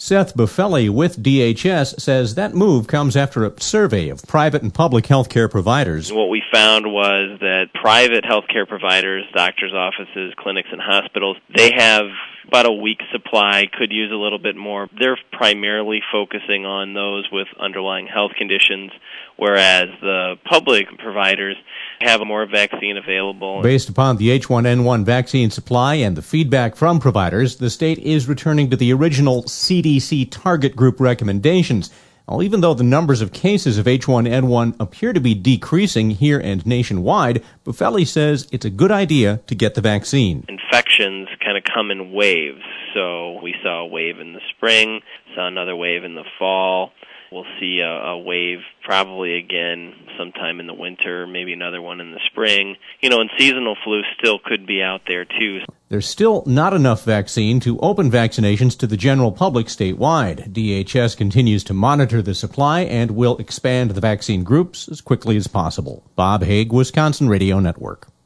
Seth Buffelli with DHS says that move comes after a survey of private and public healthcare providers. What we found was that private healthcare providers, doctors' offices, clinics, and hospitals, they have about a week's supply, could use a little bit more. They're primarily focusing on those with underlying health conditions, whereas the public providers have more vaccine available. Based upon the H1N1 vaccine supply and the feedback from providers, the state is returning to the original CDC target group recommendations. Well, even though the numbers of cases of H1N1 appear to be decreasing here and nationwide, Buffelli says it's a good idea to get the vaccine. Infections kind of come in waves. So we saw a wave in the spring, saw another wave in the fall. We'll see a wave probably again sometime in the winter, maybe another one in the spring. And seasonal flu still could be out there too. There's still not enough vaccine to open vaccinations to the general public statewide. DHS continues to monitor the supply and will expand the vaccine groups as quickly as possible. Bob Haig, Wisconsin Radio Network.